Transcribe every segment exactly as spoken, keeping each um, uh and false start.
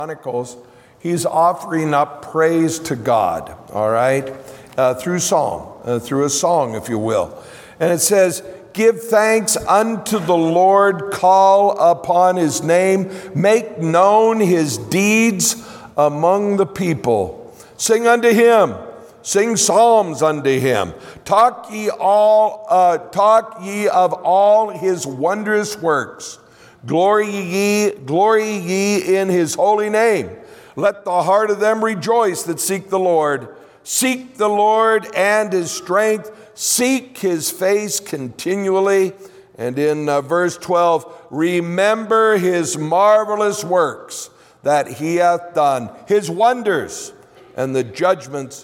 Chronicles, he's offering up praise to God, all right, uh, through song, uh, through a song, if you will. And it says, give thanks unto the Lord, call upon his name, make known his deeds among the people. Sing unto him, sing psalms unto him. Talk ye all, uh, talk ye of all his wondrous works. Glory ye, glory ye in his holy name. Let the heart of them rejoice that seek the Lord. Seek the Lord and his strength. Seek his face continually. And in uh, verse twelve, remember his marvelous works that he hath done, his wonders and the judgments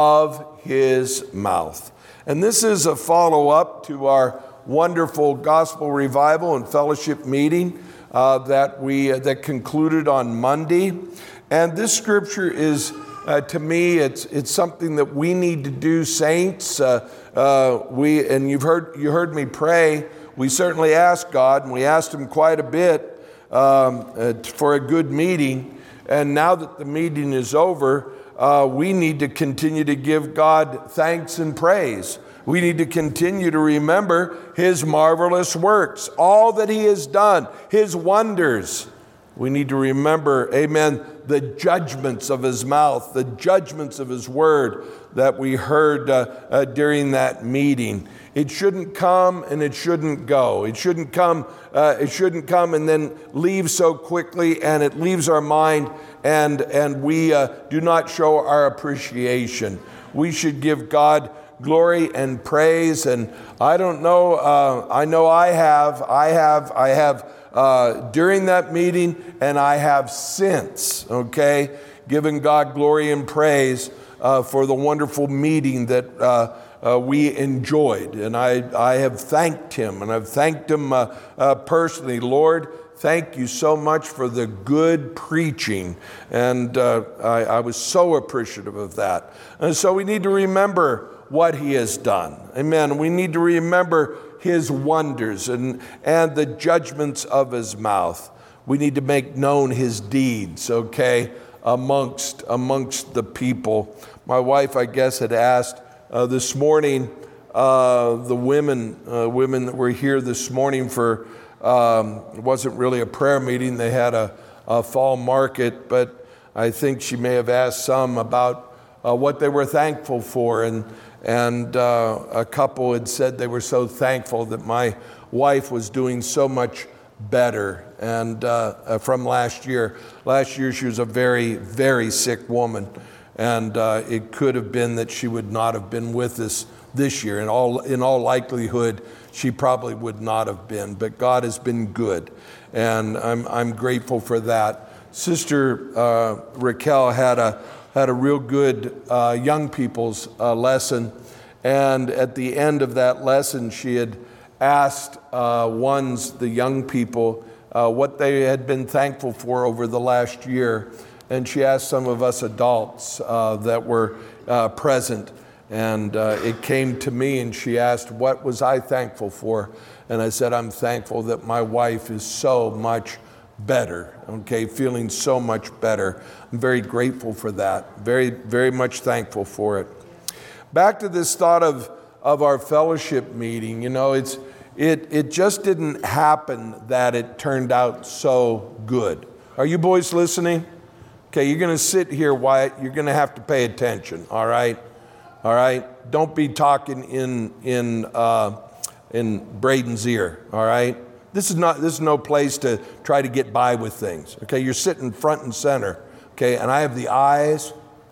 of his mouth. And this is a follow-up to our wonderful gospel revival and fellowship meeting uh, that we uh, that concluded on Monday. And this scripture is, uh, to me, it's it's something that we need to do, saints. Uh, uh, we and you've heard you heard me pray. We certainly asked God, and we asked him quite a bit um, uh, for a good meeting. And now that the meeting is over, uh, we need to continue to give God thanks and praise. We need to continue to remember his marvelous works, all that he has done, his wonders. We need to remember, amen, the judgments of his mouth, the judgments of his word that we heard uh, uh, during that meeting. It shouldn't come and it shouldn't go. It shouldn't come, uh, it shouldn't come and then leave so quickly, and it leaves our mind and, and we uh, do not show our appreciation. We should give God glory and praise. And I don't know, uh, I know I have, I have, I have uh, during that meeting, and I have since, okay, given God glory and praise uh, for the wonderful meeting that uh, uh, we enjoyed. And I, I have thanked him, and I've thanked him uh, uh, personally. Lord, thank you so much for the good preaching. And uh, I, I was so appreciative of that. And so we need to remember what he has done. Amen. We need to remember his wonders and, and the judgments of his mouth. We need to make known his deeds, okay, amongst, amongst the people. My wife, I guess, had asked uh, this morning, uh, the women, uh, women that were here this morning for, um, it wasn't really a prayer meeting. They had a, a fall market, but I think she may have asked some about uh, what they were thankful for. And And uh, a couple had said they were so thankful that my wife was doing so much better and uh, from last year. Last year she was a very, very sick woman, and uh, it could have been that she would not have been with us this year. In all, in all likelihood, she probably would not have been, but God has been good, and I'm, I'm grateful for that. Sister uh, Raquel had a had a real good uh, young people's uh, lesson. And at the end of that lesson, she had asked uh, ones, the young people, uh, what they had been thankful for over the last year. And she asked some of us adults uh, that were uh, present. And uh, it came to me, and she asked, what was I thankful for? And I said, I'm thankful that my wife is so much better, okay, feeling so much better. I'm very grateful for that, very, very much thankful for it. Back to this thought of, of our fellowship meeting, you know, it's it it just didn't happen that it turned out so good. Are you boys listening? Okay, you're going to sit here, Wyatt. You're going to have to pay attention, all right? All right? Don't be talking in, in, uh, in Braden's ear, all right? This is not, this is no place to try to get by with things, okay? You're sitting front and center, okay? And I have the eyes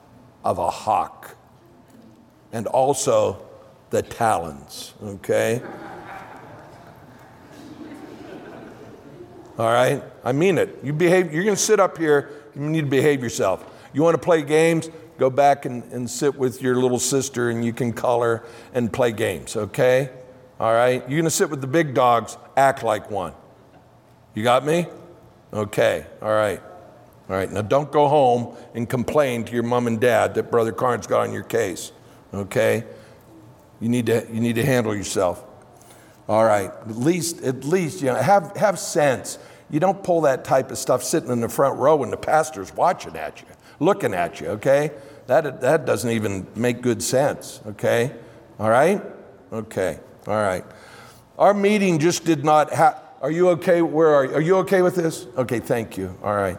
of a hawk and also the talons, okay? All right? I mean it. You behave, you're going to sit up here, you need to behave yourself. You want to play games? Go back and, and sit with your little sister, and you can color and play games, okay? All right? You're going to sit with the big dogs, act like one. You got me? Okay. All right. All right. Now don't go home and complain to your mom and dad that Brother Carnes got on your case. Okay? You need to you need to handle yourself. All right. At least at least you know have have sense. You don't pull that type of stuff sitting in the front row when the pastor's watching at you, looking at you, okay? That, that doesn't even make good sense, okay? All right? Okay, all right. Our meeting just did not have, are you okay? Where are you? Are you okay with this? Okay, thank you. All right.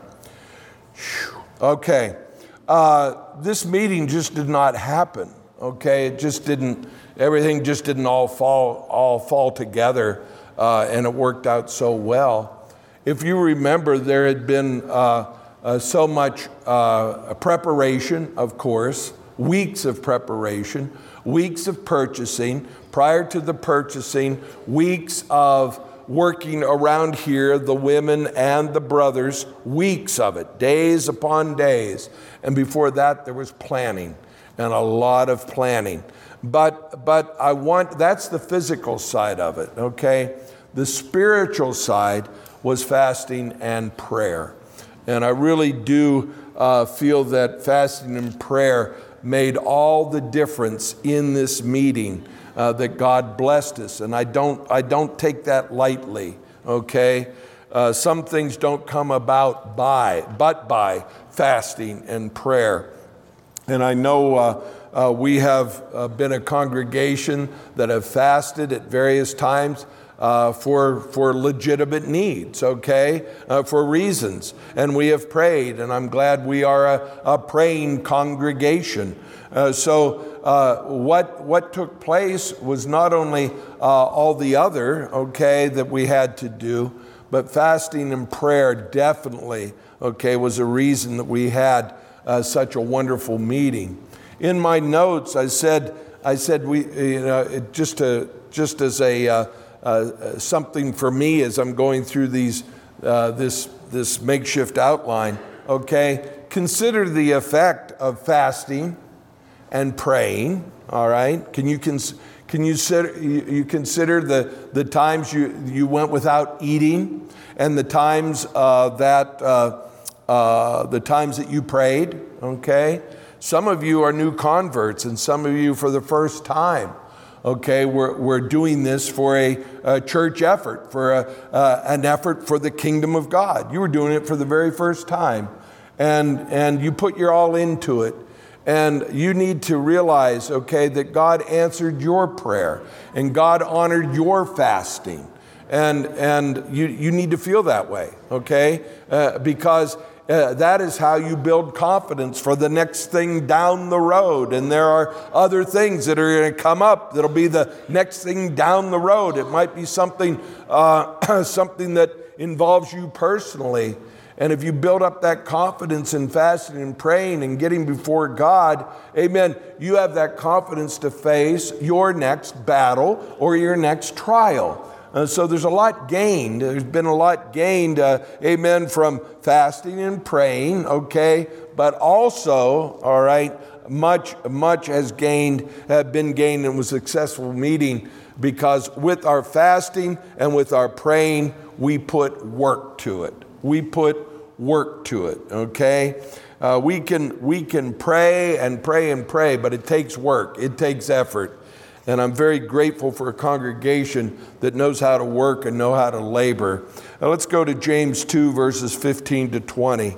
Okay. Uh, this meeting just did not happen, okay? It just didn't, everything just didn't all fall, all fall together, uh, and it worked out so well. If you remember, there had been uh, uh, so much uh, preparation, of course, weeks of preparation, weeks of purchasing. Prior to the purchasing, weeks of working around here, the women and the brothers, weeks of it, days upon days. And before that, there was planning, and a lot of planning. But but I want, that's the physical side of it, okay? The spiritual side was fasting and prayer. And I really do uh, feel that fasting and prayer made all the difference in this meeting, uh, that God blessed us. And I don't, I don't take that lightly, okay? Uh, some things don't come about by, but by fasting and prayer. And I know uh, uh, we have uh, been a congregation that have fasted at various times uh, for, for legitimate needs, okay, uh, for reasons. And we have prayed, and I'm glad we are a, a praying congregation. Uh, so uh, what, what took place was not only uh, all the other, okay, that we had to do, but fasting and prayer definitely, okay, was a reason that we had uh, such a wonderful meeting. In my notes, I said, I said we, you know, it just to, just as a uh, uh, something for me as I'm going through these uh, this this makeshift outline. Okay, consider the effect of fasting and praying. All right, can you cons- can you consider you, you consider the the times you you went without eating, and the times uh, that uh, uh, the times that you prayed. Okay. Some of you are new converts, and some of you for the first time, okay, we're, we're doing this for a, a church effort, for a, uh, an effort for the kingdom of God. You were doing it for the very first time, and, and you put your all into it. And you need to realize, okay, that God answered your prayer, and God honored your fasting. And, and you, you need to feel that way, okay, uh, because Uh, that is how you build confidence for the next thing down the road. And there are other things that are going to come up that'll be the next thing down the road. It might be something, uh, something that involves you personally. And if you build up that confidence in fasting and praying and getting before God, amen, you have that confidence to face your next battle or your next trial. Uh, so there's a lot gained. There's been a lot gained, uh, amen, from fasting and praying, okay? But also, all right, much, much has gained, have been gained and was a successful meeting, because with our fasting and with our praying, we put work to it. We put work to it, okay? Uh, we can, we can pray and pray and pray, but it takes work. It takes effort. And I'm very grateful for a congregation that knows how to work and know how to labor. Now let's go to James two, verses fifteen to twenty.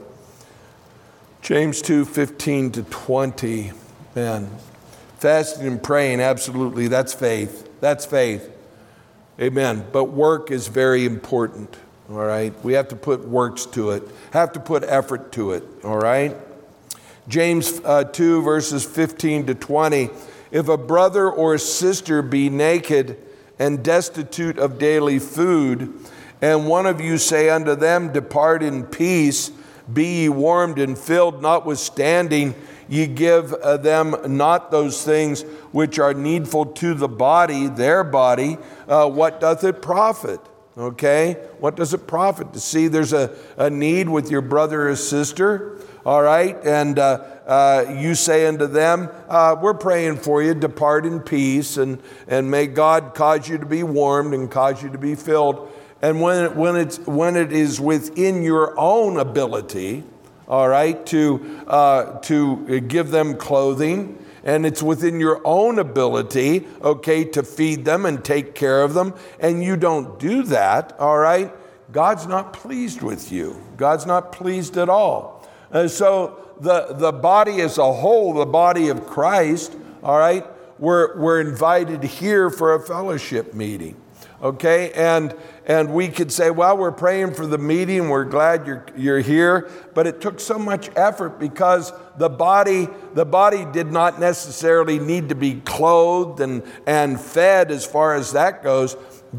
James two, fifteen to twenty. Man, fasting and praying, absolutely, that's faith. That's faith. Amen. But work is very important, all right? We have to put works to it, have to put effort to it, all right? James uh, two, verses fifteen to twenty. If a brother or sister be naked and destitute of daily food, and one of you say unto them, depart in peace, be ye warmed and filled, notwithstanding ye give uh, them not those things which are needful to the body, their body, uh, what doth it profit? Okay? What does it profit to see there's a, a need with your brother or sister? All right, and uh, uh, you say unto them, uh, we're praying for you, depart in peace, and, and may God cause you to be warmed and cause you to be filled. And when it, when it's when it is within your own ability, all right, to uh, to give them clothing, and it's within your own ability, okay, to feed them and take care of them, and you don't do that, all right, God's not pleased with you. God's not pleased at all. And so the, the body as a whole, the body of Christ, all right, we're, we're invited here for a fellowship meeting. Okay, and and we could say, well, we're praying for the meeting. We're glad you're you're here, but it took so much effort because the body the body did not necessarily need to be clothed and and fed as far as that goes,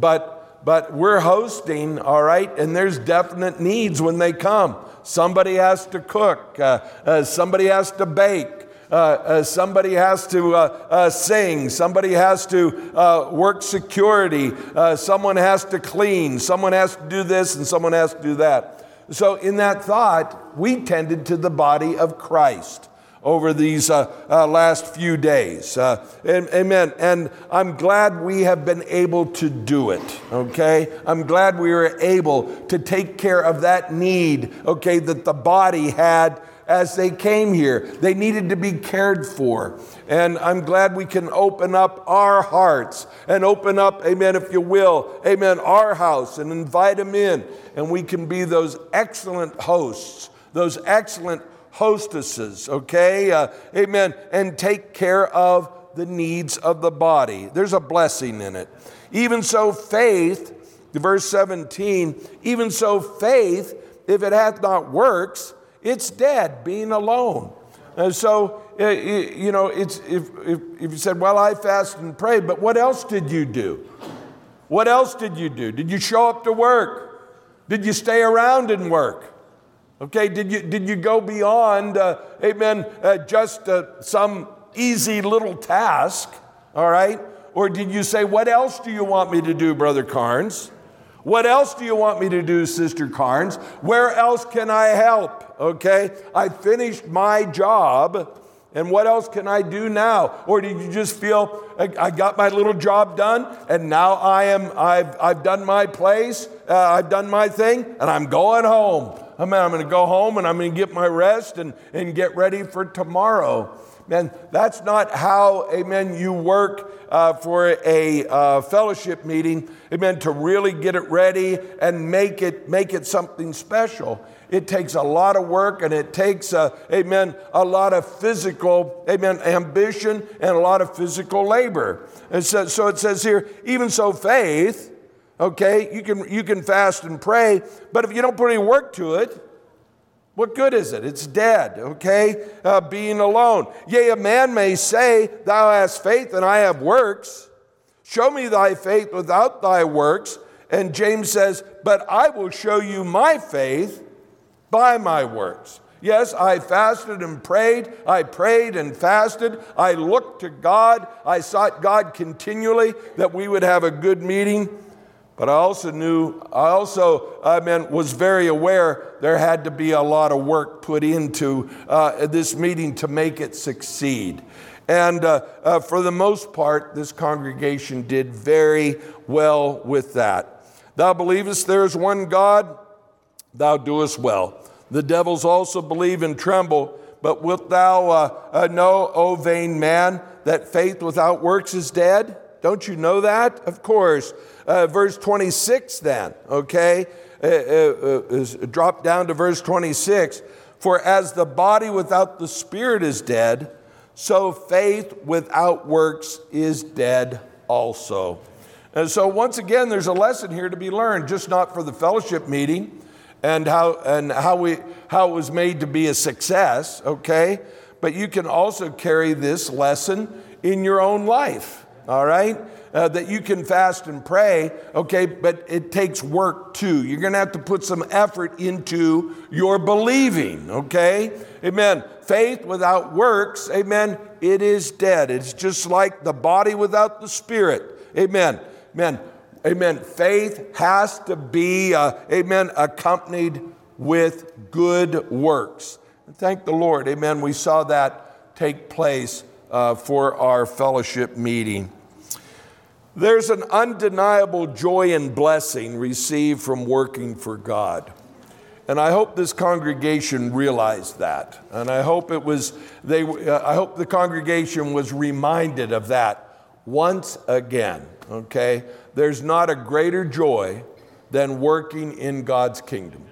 but but we're hosting, all right, and there's definite needs when they come. Somebody has to cook. Uh, uh, somebody has to bake. Uh, uh, somebody has to uh, uh, sing. Somebody has to uh, work security. Uh, someone has to clean. Someone has to do this and someone has to do that. So in that thought, we tended to the body of Christ over these uh, uh, last few days. Uh, and, amen. And I'm glad we have been able to do it, okay? I'm glad we were able to take care of that need, okay, that the body had as they came here. They needed to be cared for. And I'm glad we can open up our hearts and open up, amen, if you will, amen, our house and invite them in. And we can be those excellent hosts, those excellent hostesses, okay? Uh, amen. And take care of the needs of the body. There's a blessing in it. Even so, faith, verse seventeen, even so, faith, if it hath not works, it's dead, being alone. And so, uh, you know, it's if, if, if you said, well, I fasted and prayed, but what else did you do? What else did you do? Did you show up to work? Did you stay around and work? Okay, did you did you go beyond, uh, amen, uh, just uh, some easy little task, all right? Or did you say, what else do you want me to do, Brother Carnes? What else do you want me to do, Sister Carnes? Where else can I help? Okay, I finished my job, and what else can I do now? Or did you just feel, I got my little job done, and now I am, I've, I've done my place, uh, I've done my thing, and I'm going home. I mean, I'm going to go home, and I'm going to get my rest and, and get ready for tomorrow. Man, that's not how, amen, you work uh, for a uh, fellowship meeting, amen, to really get it ready and make it make it something special. It takes a lot of work, and it takes, uh, amen, a lot of physical, amen, ambition and a lot of physical labor. And so, so it says here, even so faith, okay, you can you can fast and pray, but if you don't put any work to it, what good is it? It's dead, okay? Uh, being alone. Yea, a man may say, thou hast faith and I have works. Show me thy faith without thy works. And James says, but I will show you my faith by my works. Yes, I fasted and prayed. I prayed and fasted. I looked to God. I sought God continually that we would have a good meeting. But I also knew, I also, I mean, was very aware there had to be a lot of work put into uh, this meeting to make it succeed. And uh, uh, for the most part, this congregation did very well with that. Thou believest there is one God, thou doest well. The devils also believe and tremble. But wilt thou uh, uh, know, O vain man, that faith without works is dead? Don't you know that? Of course. Uh, verse twenty-six then, okay? Uh, uh, uh, drop down to verse twenty-six. For as the body without the spirit is dead, so faith without works is dead also. And so once again, there's a lesson here to be learned, just not for the fellowship meeting and how and how we how it was made to be a success, okay? But you can also carry this lesson in your own life. All right? Uh, that you can fast and pray, okay, but it takes work too. You're going to have to put some effort into your believing, okay? Amen. Faith without works, amen, it is dead. It's just like the body without the spirit. Amen. Amen. Amen. Faith has to be, uh, amen, accompanied with good works. And thank the Lord, amen, we saw that take place uh, for our fellowship meeting. There's an undeniable joy and blessing received from working for God. And I hope this congregation realized that. And I hope it was they uh, I hope the congregation was reminded of that once again, okay? There's not a greater joy than working in God's kingdom.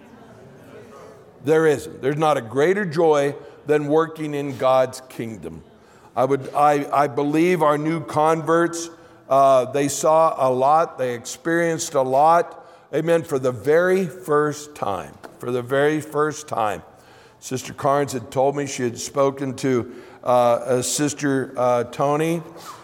There isn't. There's not a greater joy than working in God's kingdom. I would, I, I believe our new converts, uh, they saw a lot, they experienced a lot, amen, for the very first time, for the very first time. Sister Carnes had told me she had spoken to uh, Sister uh, Tony,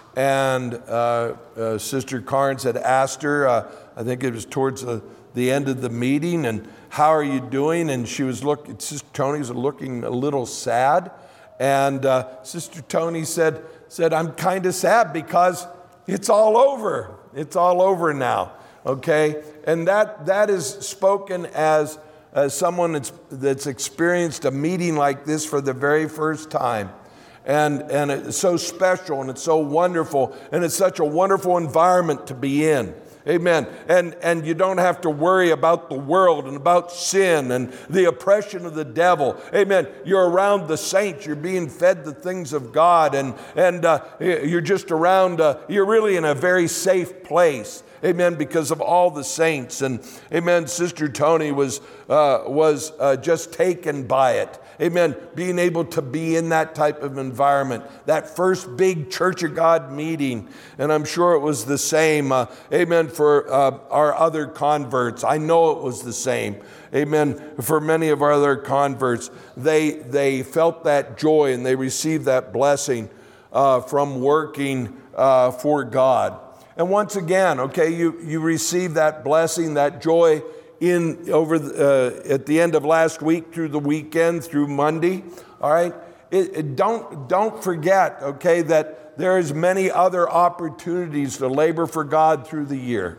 and uh, uh, Sister Carnes had asked her, uh, I think it was towards the, the end of the meeting, and how are you doing? And she was looking, Sister Tony was looking a little sad. And uh, Sister Tony said, said I'm kind of sad because it's all over. It's all over now, okay? And that that is spoken as, as someone that's, that's experienced a meeting like this for the very first time. And, and it's so special, and it's so wonderful, and it's such a wonderful environment to be in. Amen. And and you don't have to worry about the world and about sin and the oppression of the devil. Amen. You're around the saints. You're being fed the things of God, and and uh, you're just around. Uh, you're really in a very safe place. Amen. Because of all the saints, and amen. Sister Tony was uh, was uh, just taken by it. Amen. Being able to be in that type of environment, that first big Church of God meeting, and I'm sure it was the same. Uh, amen. For uh, our other converts, I know it was the same. Amen. For many of our other converts, they they felt that joy and they received that blessing uh, from working uh, for God. And once again, okay, you you receive that blessing, that joy in over the, uh, at the end of last week through the weekend through Monday. All right, it, it don't don't forget, okay, that there is many other opportunities to labor for God through the year.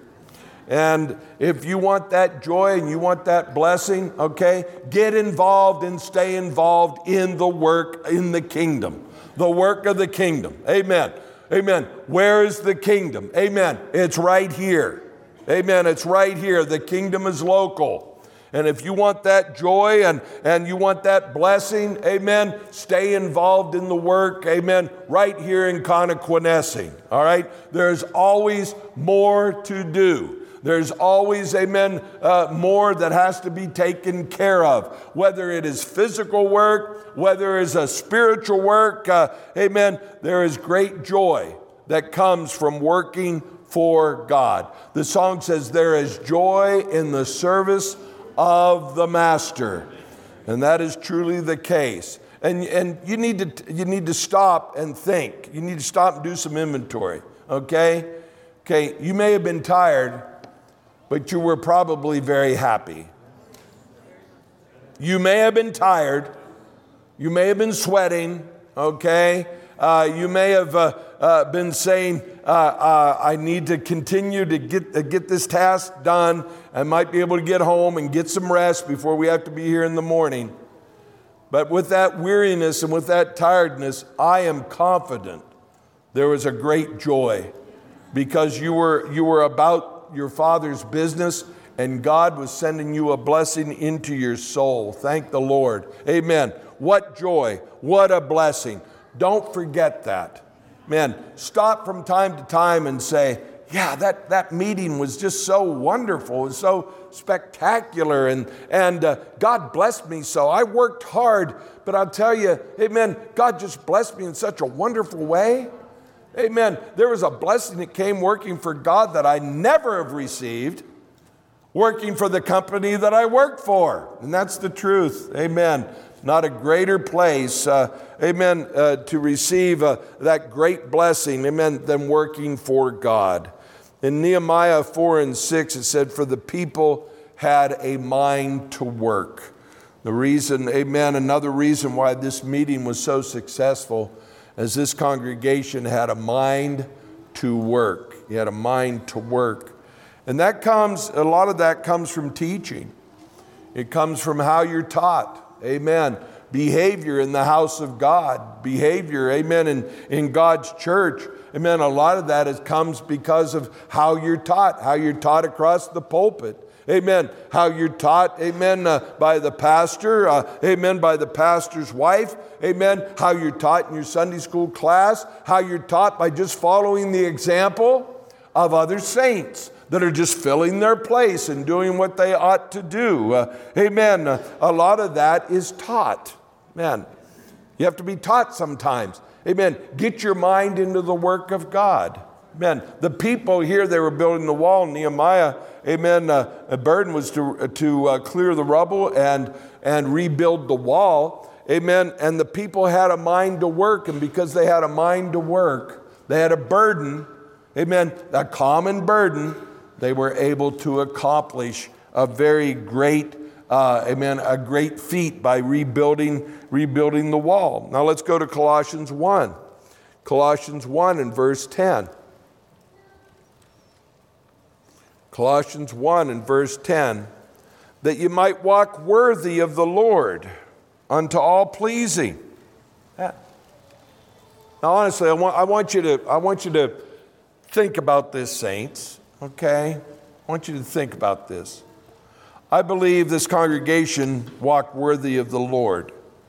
And if you want that joy and you want that blessing, okay, get involved and stay involved in the work in the kingdom, the work of the kingdom. Amen. Amen. Where is the kingdom? Amen. It's right here. Amen. It's right here. The kingdom is local. And if you want that joy and, and you want that blessing, amen, stay involved in the work, amen, right here in Connequenessing, all right? There's always more to do. There's always, amen, uh, more that has to be taken care of, whether it is physical work, whether it is a spiritual work, uh, amen, there is great joy that comes from working for God. The song says, there is joy in the service of the Master. And that is truly the case. And, and you need to you need to stop and think. You need to stop and do some inventory. Okay? Okay, you may have been tired, but you were probably very happy. You may have been tired. You may have been sweating. Okay? Uh, you may have uh, uh, been saying, uh, uh, I need to continue to get, uh, get this task done. I might be able to get home and get some rest before we have to be here in the morning. But with that weariness and with that tiredness, I am confident there was a great joy because you were, you were about your Father's business and God was sending you a blessing into your soul. Thank the Lord. Amen. What joy. What a blessing. Don't forget that. Man, stop from time to time and say, yeah, that, that meeting was just so wonderful. It was so spectacular. And, and uh, God blessed me so. I worked hard, but I'll tell you, amen, God just blessed me in such a wonderful way. Amen. There was a blessing that came working for God that I never have received, working for the company that I work for. And that's the truth. Amen. Not a greater place, uh, amen, uh, to receive uh, that great blessing, amen, than working for God. In Nehemiah four and six, it said, for the people had a mind to work. The reason, amen, another reason why this meeting was so successful is this congregation had a mind to work. You had a mind to work. And that comes, a lot of that comes from teaching. It comes from how you're taught. Amen. Behavior in the house of God. Behavior, amen, in, in God's church. Amen. A lot of that is, comes because of how you're taught, how you're taught across the pulpit. Amen. How you're taught, amen, uh, by the pastor, uh, amen, by the pastor's wife. Amen. How you're taught in your Sunday school class. How you're taught by just following the example of other saints. that are just filling their place and doing what they ought to do. Uh, amen. Uh, a lot of that is taught. Man, you have to be taught sometimes. Amen. Get your mind into the work of God. Amen. The people here, they were building the wall. Nehemiah, amen, uh, a burden was to, to uh, clear the rubble and, and rebuild the wall. Amen. And the people had a mind to work. And because they had a mind to work, they had a burden, amen, a common burden, they were able to accomplish a very great, uh, amen, a great feat by rebuilding, rebuilding the wall. Now let's go to Colossians one. Colossians one and verse ten. Colossians one and verse ten, that you might walk worthy of the Lord, unto all pleasing. Yeah. Now, honestly, I want, I want you to, I want you to think about this, saints. Okay, I want you to think about this. I believe this congregation walked worthy of the Lord.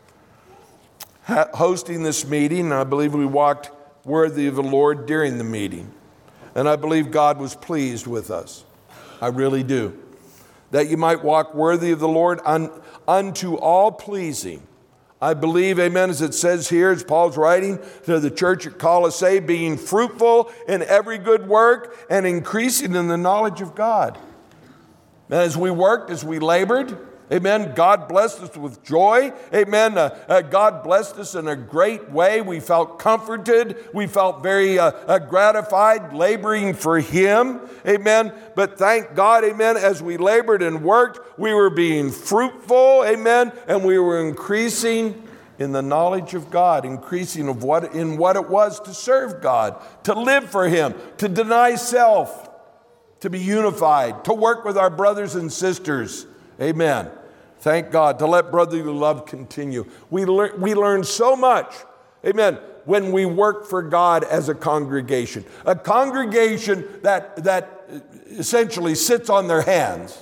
Ha- hosting this meeting, I believe we walked worthy of the Lord during the meeting, and I believe God was pleased with us. I really do. That you might walk worthy of the Lord un, unto all pleasing. I believe, amen, as it says here, as Paul's writing to the church at Colossae, being fruitful in every good work and increasing in the knowledge of God. And as we worked, as we labored, amen, God blessed us with joy. Amen. Uh, uh, God blessed us in a great way. We felt comforted. We felt very uh, uh, gratified laboring for Him. Amen. But thank God, amen, as we labored and worked, we were being fruitful. Amen. And we were increasing in the knowledge of God, increasing of what in what it was to serve God, to live for Him, to deny self, to be unified, to work with our brothers and sisters. Amen. Thank God, to let brotherly love continue. We, lear- we learn so much, amen, when we work for God as a congregation. A congregation that, that essentially sits on their hands.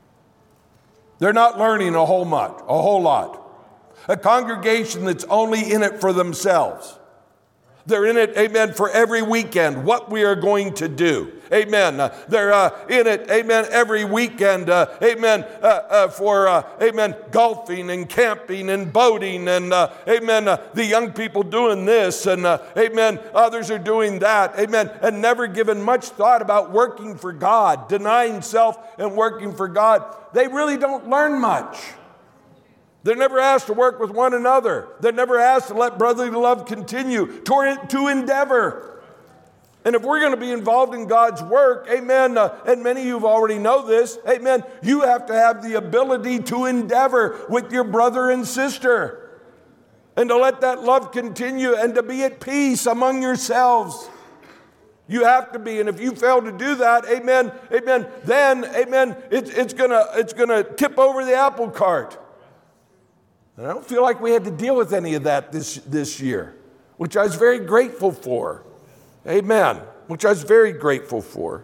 They're not learning a whole much, a whole lot. A congregation that's only in it for themselves. They're in it, amen, for every weekend, what we are going to do. Amen. Uh, they're uh, in it, amen, every weekend, uh, amen, uh, uh, for, uh, amen, golfing and camping and boating and, uh, amen, uh, the young people doing this and, uh, amen, others are doing that, amen, and never given much thought about working for God, denying self and working for God. They really don't learn much. They're never asked to work with one another. They're never asked to let brotherly love continue, to, to endeavor. And if we're going to be involved in God's work, amen, uh, and many of you already know this, amen, you have to have the ability to endeavor with your brother and sister and to let that love continue and to be at peace among yourselves. You have to be, and if you fail to do that, amen, amen, then, amen, it, it's gonna, it's gonna tip over the apple cart. And I don't feel like we had to deal with any of that this, this year, which I was very grateful for. Amen. Which I was very grateful for.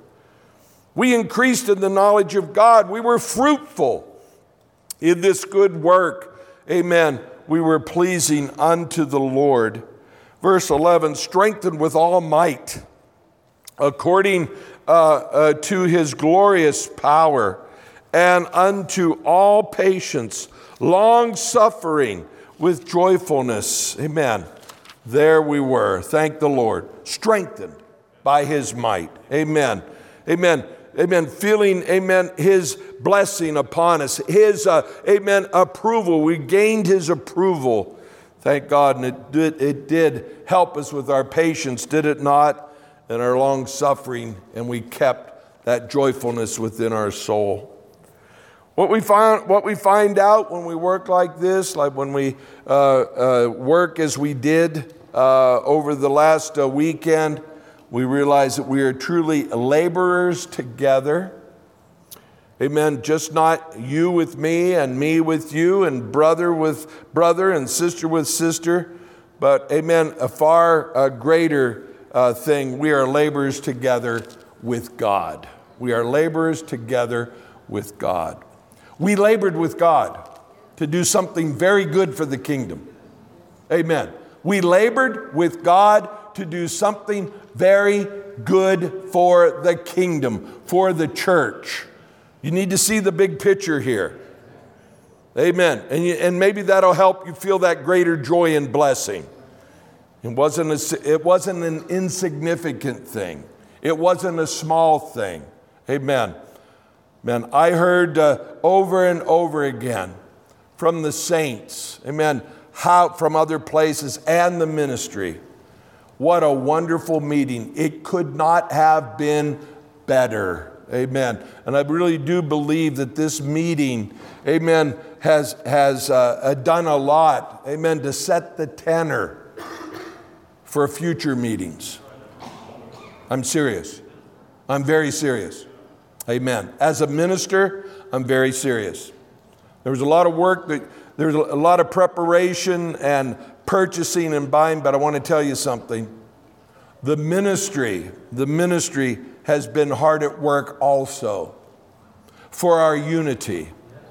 We increased in the knowledge of God. We were fruitful in this good work. Amen. We were pleasing unto the Lord. Verse eleven, strengthened with all might, according uh, uh, to His glorious power, and unto all patience, long suffering with joyfulness. Amen. There we were. Thank the Lord. Strengthened by His might. Amen. Amen. Amen. Feeling, amen, His blessing upon us. His, uh, amen, approval. We gained His approval. Thank God. And it did, it did help us with our patience, did it not? And our long suffering. And we kept that joyfulness within our soul. What we find, what we find out when we work like this, like when we uh, uh, work as we did uh, over the last uh, weekend, we realize that we are truly laborers together. Amen. Just not you with me and me with you and brother with brother and sister with sister, but amen, a far uh, greater uh, thing. We are laborers together with God. We are laborers together with God. We labored with God to do something very good for the kingdom. Amen. We labored with God to do something very good for the kingdom, for the church. You need to see the big picture here. Amen. And, you, and maybe that'll help you feel that greater joy and blessing. It wasn't, a, it wasn't an insignificant thing. It wasn't a small thing. Amen. Man, I heard uh, over and over again from the saints, amen, how from other places and the ministry. What a wonderful meeting. It could not have been better. Amen. And I really do believe that this meeting, amen, has, has uh, done a lot, amen, to set the tenor for future meetings. I'm serious. I'm very serious. Amen. As a minister, I'm very serious. There was a lot of work, that, there was a lot of preparation and purchasing and buying, but I want to tell you something. The ministry, the ministry has been hard at work also for our unity,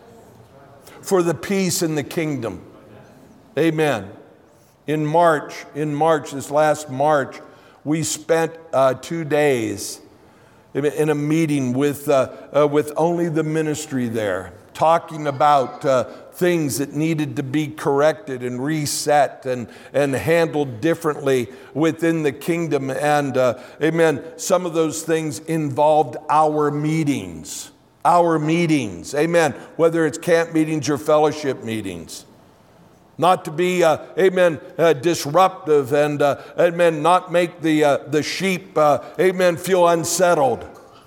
for the peace in the kingdom. Amen. In March, in March, this last March, we spent uh, two days in a meeting with uh, uh, with only the ministry there, talking about uh, things that needed to be corrected and reset and, and handled differently within the kingdom. And uh, amen, some of those things involved our meetings, our meetings, amen, whether it's camp meetings or fellowship meetings. Not to be, uh, amen, uh, disruptive and, uh, amen, not make the, uh, the sheep, uh, amen, feel unsettled.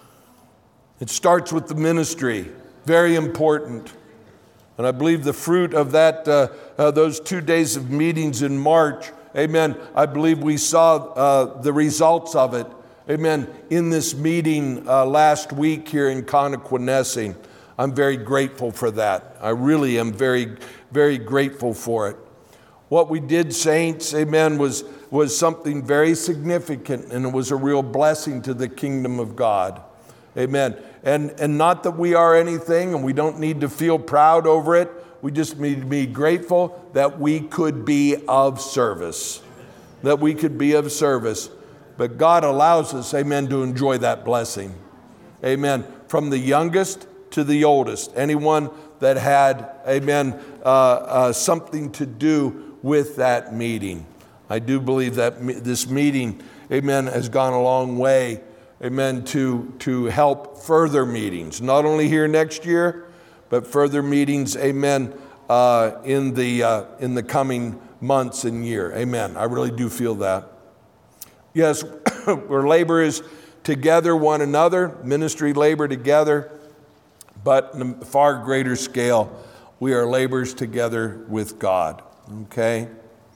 It starts with the ministry. Very important. And I believe the fruit of that, uh, uh, those two days of meetings in March, amen, I believe we saw uh, the results of it, amen, in this meeting uh, last week here in Connequenessing. I'm very grateful for that. I really am very, very grateful for it. What we did, saints, amen, was, was something very significant, and it was a real blessing to the kingdom of God. Amen. And, and not that we are anything, and we don't need to feel proud over it. We just need to be grateful that we could be of service. That we could be of service. But God allows us, amen, to enjoy that blessing. Amen. From the youngest to the oldest. Anyone that had, amen, uh, uh, something to do with that meeting. I do believe that me- this meeting, amen, has gone a long way, amen, to, to help further meetings. Not only here next year, but further meetings, amen, uh, in the uh, in the coming months and year. Amen. I really do feel that. Yes, we're laborers together, one another, ministry labor together, but on a far greater scale, we are laborers together with God. Okay?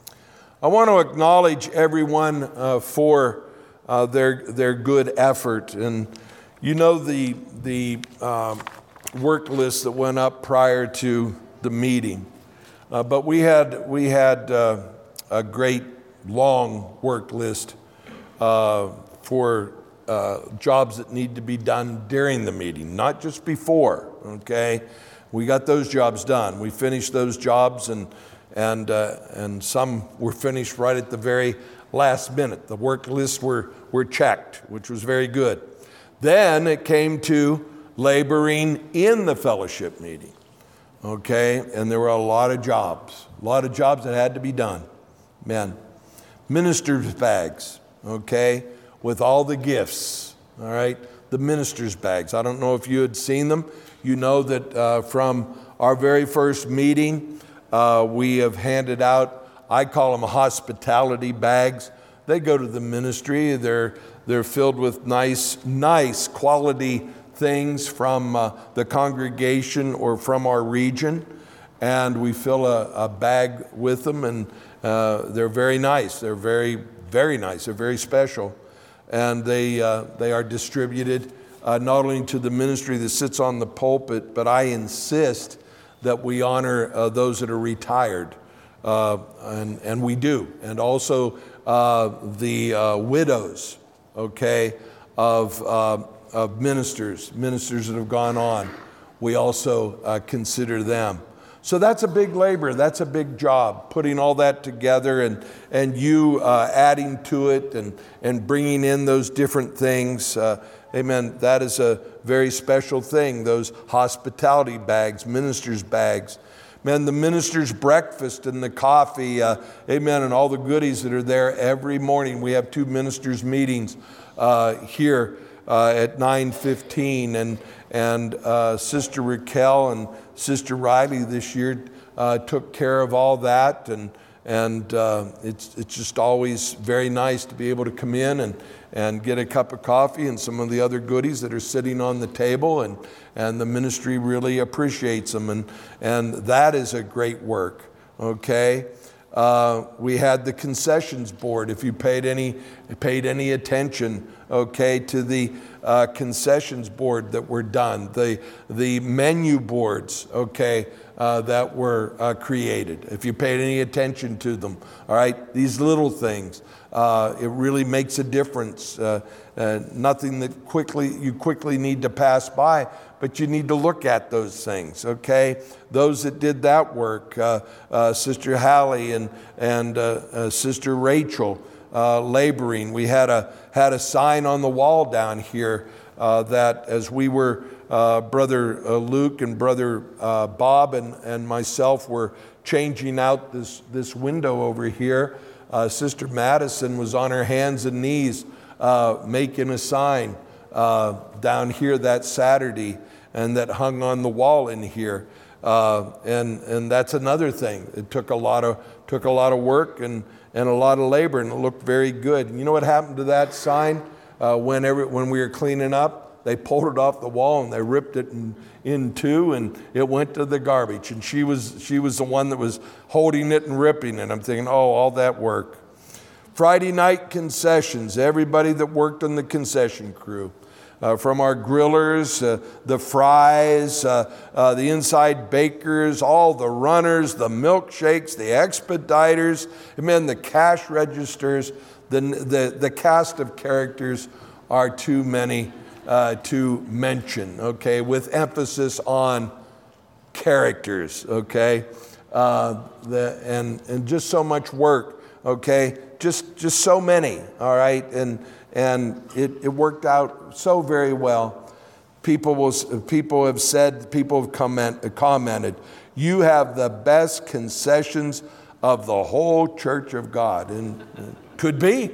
I want to acknowledge everyone uh, for uh, their their good effort. And you know the, the um, work list that went up prior to the meeting. Uh, but we had, we had uh, a great long work list uh, for uh, jobs that need to be done during the meeting, not just before, okay? We got those jobs done. We finished those jobs, and and uh, and some were finished right at the very last minute. The work lists were, were checked, which was very good. Then it came to laboring in the fellowship meeting, okay? And there were a lot of jobs, a lot of jobs that had to be done. Man, minister's bags, okay, with all the gifts, all right? The minister's bags. I don't know if you had seen them. You know that uh, from our very first meeting, uh, we have handed out, I call them hospitality bags. They go to the ministry. They're they're filled with nice, nice quality things from uh, the congregation or from our region, and we fill a, a bag with them, and uh, they're very nice. They're very, very nice. They're very special, and they uh, they are distributed uh, not only to the ministry that sits on the pulpit, but I insist that we honor uh, those that are retired. Uh, and, and we do. And also uh, the uh, widows, okay, of, uh, of ministers, ministers that have gone on. We also uh, consider them. So that's a big labor. That's a big job, putting all that together and, and you uh, adding to it and, and bringing in those different things. Uh, amen. That is a very special thing, those hospitality bags, ministers' bags. Man, the minister's breakfast and the coffee, uh, amen, and all the goodies that are there every morning. We have two ministers' meetings uh, here uh, at nine fifteen, and and uh, Sister Raquel and Sister Riley this year uh, took care of all that, and and uh, it's it's just always very nice to be able to come in and and get a cup of coffee and some of the other goodies that are sitting on the table, and and the ministry really appreciates them, and and that is a great work. Okay. Uh, we had the concessions board. If you paid any paid any attention, okay, to the uh, concessions board that were done, the the menu boards, okay, uh, that were uh, created. If you paid any attention to them, all right, these little things, uh, it really makes a difference. Uh, uh, nothing that quickly you quickly need to pass by, but you need to look at those things, okay? Those that did that work, uh, uh, Sister Hallie and and uh, uh, Sister Rachel, uh, laboring. We had a had a sign on the wall down here uh, that as we were, uh, Brother uh, Luke and Brother uh, Bob and, and myself were changing out this, this window over here, uh, Sister Madison was on her hands and knees uh, making a sign uh, down here that Saturday, and that hung on the wall in here. Uh, and and that's another thing. It took a lot of took a lot of work and, and a lot of labor, and it looked very good. You know what happened to that sign uh, when every, when we were cleaning up? They pulled it off the wall and they ripped it in, in two, and it went to the garbage. And she was she was the one that was holding it and ripping it. I'm thinking, oh, all that work. Friday night concessions. Everybody that worked on the concession crew. Uh, from our grillers, uh, the fries, uh, uh, the inside bakers, all the runners, the milkshakes, the expediters, amen, the cash registers, the, the, the cast of characters are too many uh, to mention, okay, with emphasis on characters, okay, uh, the, and, and just so much work, okay, just, just so many, all right, and And it, it worked out so very well. People will, people have said, people have comment, commented, you have the best concessions of the whole Church of God. And could be,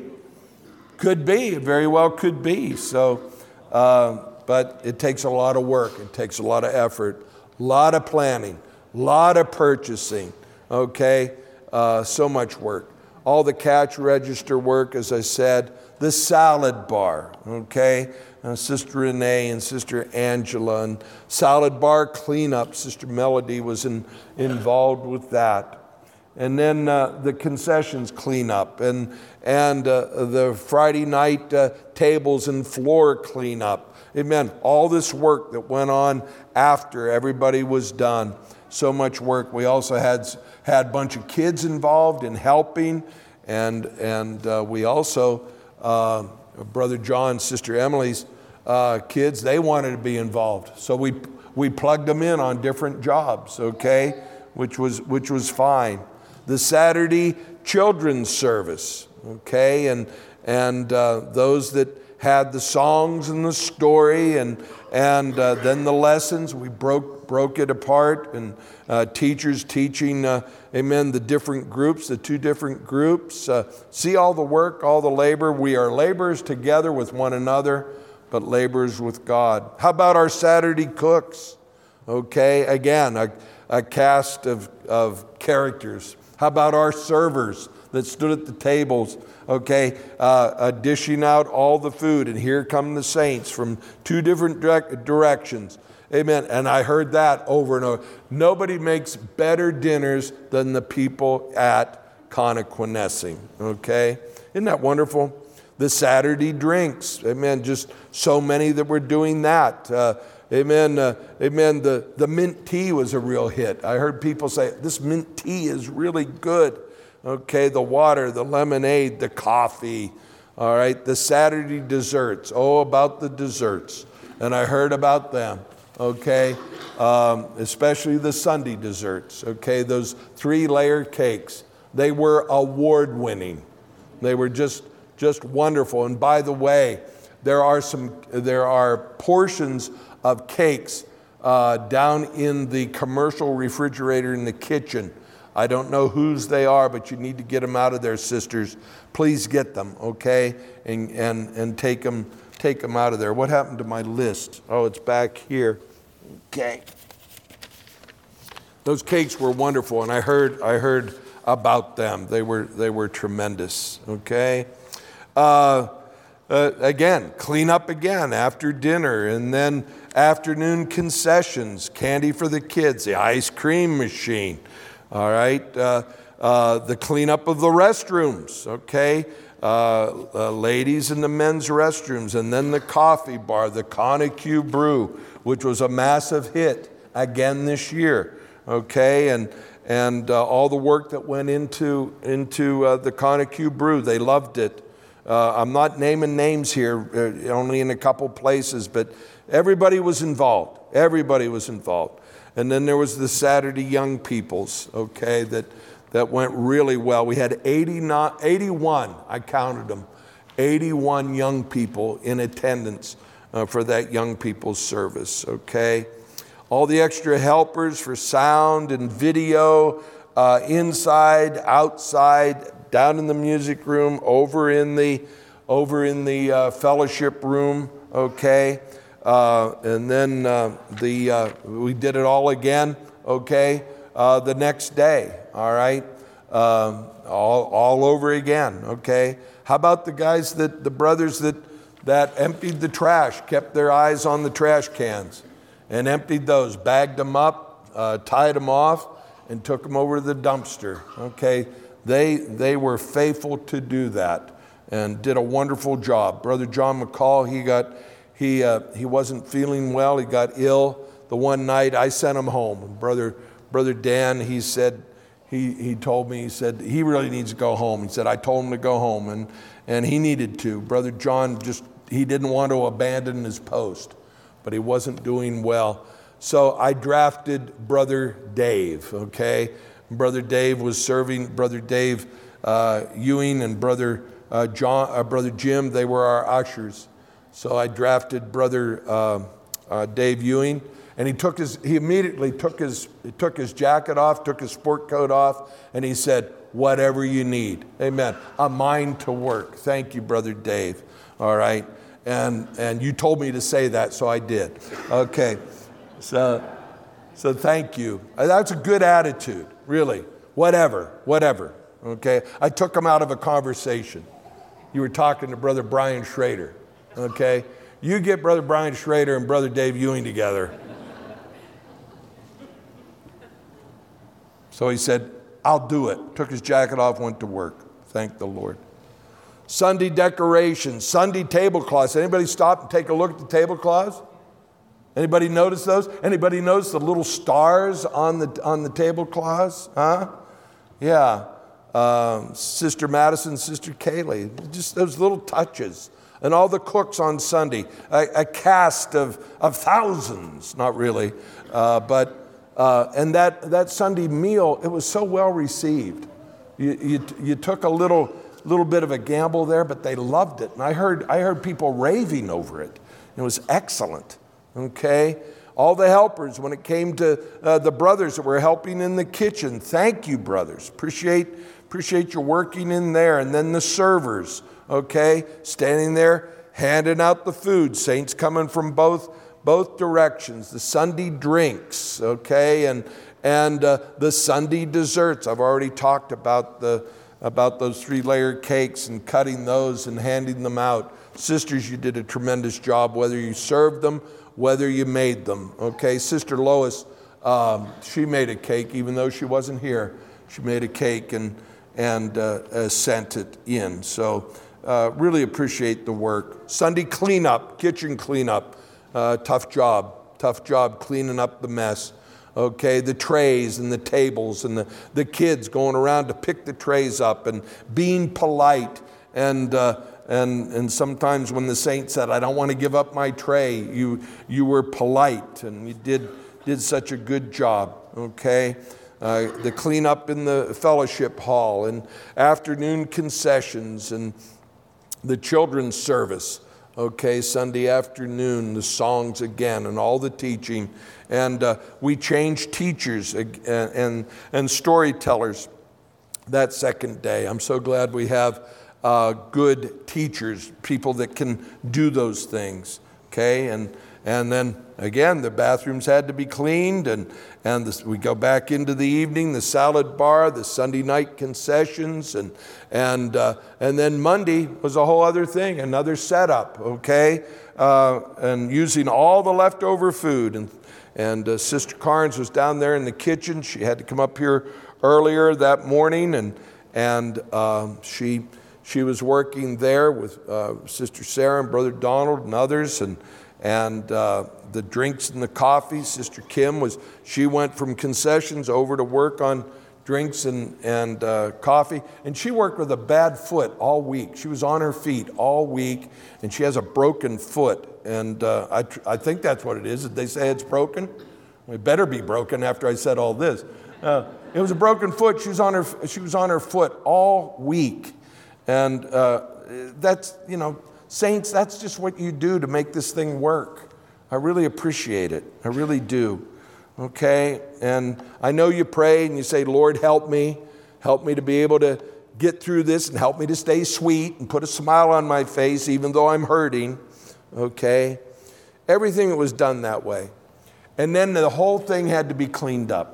could be, very well could be. So, uh, but it takes a lot of work. It takes a lot of effort, a lot of planning, a lot of purchasing, okay? Uh, so much work. All the cash register work, as I said, the salad bar, okay? Uh, Sister Renee and Sister Angela, and salad bar cleanup. Sister Melody was in, involved with that. And then uh, the concessions cleanup, and, and uh, the Friday night uh, tables and floor cleanup. Amen. All this work that went on after everybody was done. So much work. We also had had a bunch of kids involved in helping, and and uh, we also, uh, Brother John, Sister Emily's uh, kids, they wanted to be involved. So we we plugged them in on different jobs, okay, which was which was fine. The Saturday children's service, okay, and and uh, those that had the songs and the story, and and uh, then the lessons. We broke broke it apart, and uh, teachers teaching, uh, amen, the different groups, the two different groups. Uh, see all the work, all the labor. We are laborers together with one another, but laborers with God. How about our Saturday cooks? Okay, again, a, a cast of, of characters. How about our servers that stood at the tables, okay, uh, uh, dishing out all the food, and here come the saints from two different direct directions. Amen. And I heard that over and over. Nobody makes better dinners than the people at Connoquenessing, okay? Isn't that wonderful? The Saturday drinks, amen, just so many that were doing that. Uh, amen, uh, amen, the, the mint tea was a real hit. I heard people say, this mint tea is really good. Okay, the water, the lemonade, the coffee, all right, the Saturday desserts. Oh, about the desserts. And I heard about them. okay? Um, especially the Sunday desserts, okay? Those three-layer cakes, they were award-winning. They were just just wonderful. And by the way, there are some there are portions of cakes uh, down in the commercial refrigerator in the kitchen. I don't know whose they are, but you need to get them out of there, sisters. Please get them, okay? And and and take them take them out of there. What happened to my list? Oh, it's back here. Okay. Those cakes were wonderful, and I heard I heard about them. They were they were tremendous. Okay. Uh, uh, again, clean up again after dinner, and then afternoon concessions, candy for the kids, the ice cream machine. All right, uh, uh, the cleanup of the restrooms. Okay. Uh, uh, ladies in the men's restrooms, and then the coffee bar, the Conaque Brew, which was a massive hit again this year. Okay, and and uh, all the work that went into into uh, the Conaque Brew, they loved it. Uh, I'm not naming names here, uh, only in a couple places, but everybody was involved. Everybody was involved. And then there was the Saturday Young Peoples, okay, that that went really well. We had eighty-nine, eighty-one, I counted them, eighty-one young people in attendance uh, for that Young People's service, okay? All the extra helpers for sound and video, uh, inside, outside, down in the music room, over in the over in the uh, fellowship room, okay? Uh, and then uh, the uh, we did it all again, okay? Uh, the next day, all right? Um, all all over again, okay? How about the guys that the brothers that that emptied the trash, kept their eyes on the trash cans, and emptied those, bagged them up, uh, tied them off, and took them over to the dumpster, okay? They they were faithful to do that and did a wonderful job. Brother John McCall, he got he uh, he wasn't feeling well. He got ill. The one night I sent him home. Brother Brother Dan, he said he he told me he said he really needs to go home. He said I told him to go home, and and he needed to. Brother John just he didn't want to abandon his post, but he wasn't doing well. So I drafted Brother Dave. Okay. Brother Dave was serving, Brother Dave uh, Ewing and Brother uh, John, uh, Brother Jim, they were our ushers. So I drafted Brother uh, uh, Dave Ewing, and he took his, he immediately took his, he took his jacket off, took his sport coat off, and he said, whatever you need. Amen. A mind to work. Thank you, Brother Dave. All right. And, and you told me to say that, so I did. Okay. So, so thank you. That's a good attitude. Really, whatever, whatever, okay? I took him out of a conversation. You were talking to Brother Brian Schrader, okay? You get Brother Brian Schrader and Brother Dave Ewing together. So he said, I'll do it. Took his jacket off, went to work. Thank the Lord. Sunday decorations, Sunday tablecloths. Anybody stop and take a look at the tablecloths? Anybody notice those? Anybody notice the little stars on the on the tablecloths? Huh? Yeah. Um, Sister Madison, Sister Kaylee. Just those little touches. And all the cooks on Sunday. A, a cast of, of thousands, not really. Uh, but, uh, and that, that Sunday meal, it was so well received. You, you, you took a little, little bit of a gamble there, but they loved it. And I heard, I heard people raving over it. It was excellent. Okay, all the helpers when it came to uh, the brothers that were helping in the kitchen. Thank you, brothers. Appreciate appreciate your working in there. And then the servers, okay, standing there handing out the food. Saints coming from both both directions. The Sunday drinks, okay, and and uh, the Sunday desserts. I've already talked about the about those three-layer cakes and cutting those and handing them out. Sisters, you did a tremendous job, whether you served them, whether you made them, okay? Sister Lois, um, she made a cake, even though she wasn't here. She made a cake and, and uh, uh, sent it in. So uh, really appreciate the work. Sunday cleanup, kitchen cleanup, uh, tough job, tough job cleaning up the mess. Okay, the trays and the tables and the, the kids going around to pick the trays up and being polite and uh, and, and sometimes when the saints said, I don't want to give up my tray, you, you were polite and you did, did such a good job, okay? Uh, the cleanup in the fellowship hall and afternoon concessions and the children's service, okay, Sunday afternoon, the songs again and all the teaching. And uh, we changed teachers and, and, and storytellers that second day. I'm so glad we have uh, good teachers, people that can do those things, okay? And and then again, the bathrooms had to be cleaned, and and this, we go back into the evening, the salad bar, the Sunday night concessions, and and uh, and then Monday was a whole other thing, another setup, okay? Uh, and using all the leftover food, and and uh, Sister Carnes was down there in the kitchen. She had to come up here earlier that morning, and and uh, she she was working there with uh, Sister Sarah and Brother Donald and others, and and uh, the drinks and the coffee. Sister Kim was she went from concessions over to work on drinks and and uh, coffee, and she worked with a bad foot all week. She was on her feet all week, and she has a broken foot, and uh, I tr- I think that's what it is. Did they say it's broken? Well, it better be broken after I said all this. Uh, It was a broken foot. She was on her, she was on her foot all week. And uh, that's, you know, saints, that's just what you do to make this thing work. I really appreciate it. I really do. Okay? And I know you pray and you say, Lord, help me. Help me to be able to get through this and help me to stay sweet and put a smile on my face even though I'm hurting. Okay? Everything was done that way. And then the whole thing had to be cleaned up.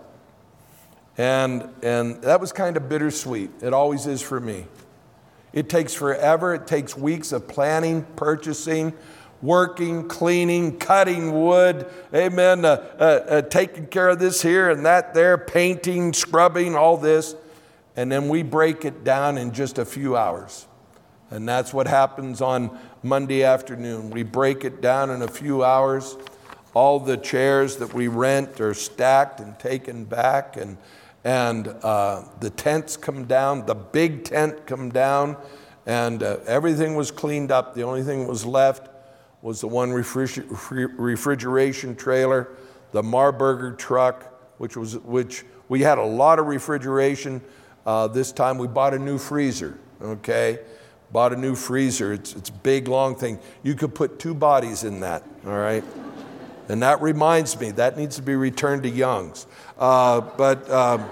And and that was kind of bittersweet. It always is for me. It takes forever. It takes weeks of planning, purchasing, working, cleaning, cutting wood, amen, uh, uh, uh, taking care of this here and that there, painting, scrubbing, all this. And then we break it down in just a few hours. And that's what happens on Monday afternoon. We break it down in a few hours. All the chairs that we rent are stacked and taken back, and and uh, the tents come down, the big tent come down, and uh, everything was cleaned up. The only thing that was left was the one refriger- refrigeration trailer, the Marburger truck, which was which we had a lot of refrigeration. Uh, this time we bought a new freezer, okay? Bought a new freezer. It's it's a big, long thing. You could put two bodies in that, all right? And that reminds me, that needs to be returned to Young's. Uh, but um,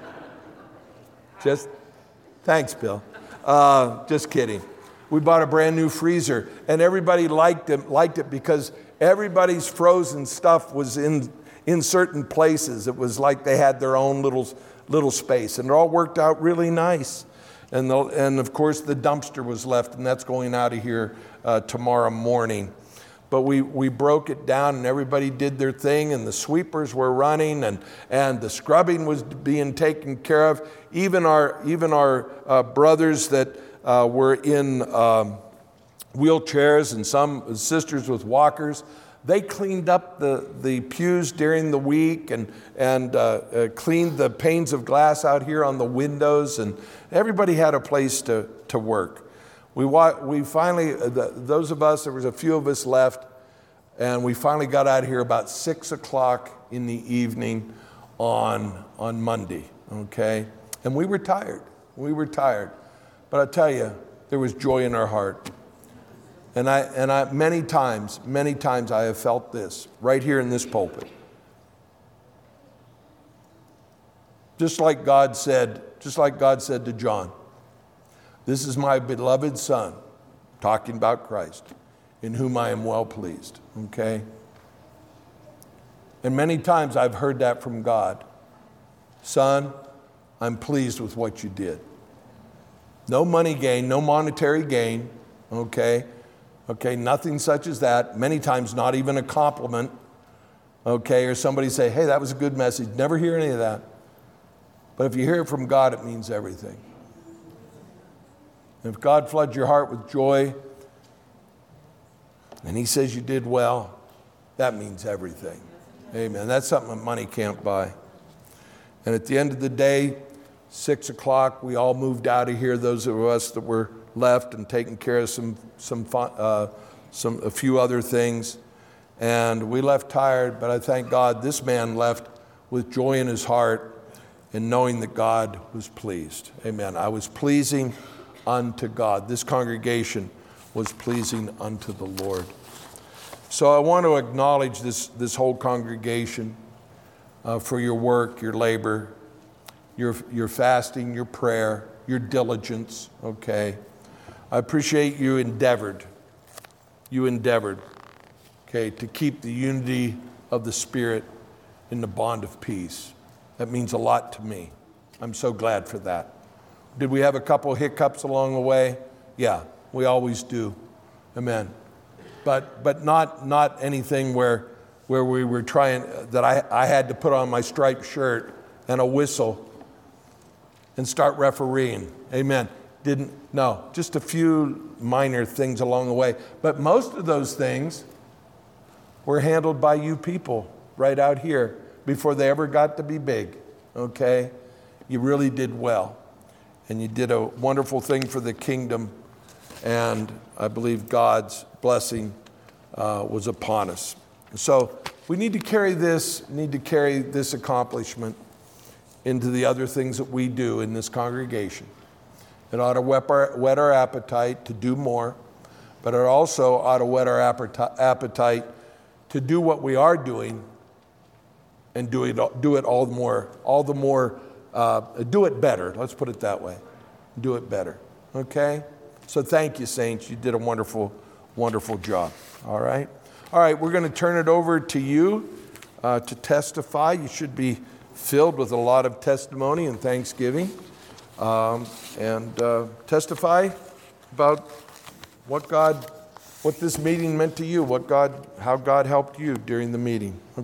just, thanks, Bill. Uh, just kidding. We bought a brand new freezer, and everybody liked it, liked it because everybody's frozen stuff was in, in certain places. It was like they had their own little, little space, and it all worked out really nice. And, the, and of course, the dumpster was left, and that's going out of here uh, tomorrow morning. But we, we broke it down, and everybody did their thing, and the sweepers were running, and, and the scrubbing was being taken care of. Even our, even our uh, brothers that uh, were in um, wheelchairs and some sisters with walkers, they cleaned up the, the pews during the week and, and uh, uh, cleaned the panes of glass out here on the windows, and everybody had a place to, to work. We we finally, those of us, there was a few of us left, and we finally got out of here about six o'clock in the evening on, on Monday, okay? And we were tired. We were tired. But I tell you, there was joy in our heart. And I, and I, many times, many times I have felt this right here in this pulpit. Just like God said, just like God said to John, this is my beloved Son, talking about Christ, in whom I am well pleased, okay? And many times I've heard that from God. Son, I'm pleased with what you did. No money gain, no monetary gain, okay? Okay, nothing such as that. Many times not even a compliment, okay? Or somebody say, hey, that was a good message. Never hear any of that. But if you hear it from God, it means everything. If God floods your heart with joy and he says you did well, that means everything. Amen. That's something that money can't buy. And at the end of the day, six o'clock, we all moved out of here, those of us that were left and taken care of some, some, uh, some, a few other things. And we left tired, but I thank God this man left with joy in his heart and knowing that God was pleased. Amen. I was pleasing unto God. This congregation was pleasing unto the Lord. So I want to acknowledge this, this whole congregation uh, for your work, your labor, your, your fasting, your prayer, your diligence, okay? I appreciate you endeavored, you endeavored, okay, to keep the unity of the Spirit in the bond of peace. That means a lot to me. I'm so glad for that. Did we have a couple hiccups along the way? Yeah, we always do. Amen. But but not not anything where where we were trying, that I, I had to put on my striped shirt and a whistle and start refereeing. Amen. Didn't, no, just a few minor things along the way. But most of those things were handled by you people right out here before they ever got to be big, okay? You really did well. And you did a wonderful thing for the kingdom. And I believe God's blessing uh, was upon us. So we need to carry this, need to carry this accomplishment into the other things that we do in this congregation. It ought to whet our, whet our appetite to do more, but it also ought to whet our appetite to do what we are doing and do it, do it all the more, all the more, uh, do it better. Let's put it that way. Do it better. Okay? So thank you, saints. You did a wonderful, wonderful job. All right? All right, we're going to turn it over to you uh, to testify. You should be filled with a lot of testimony and thanksgiving. Um, and uh, testify about what God, what this meeting meant to you, what God, how God helped you during the meeting.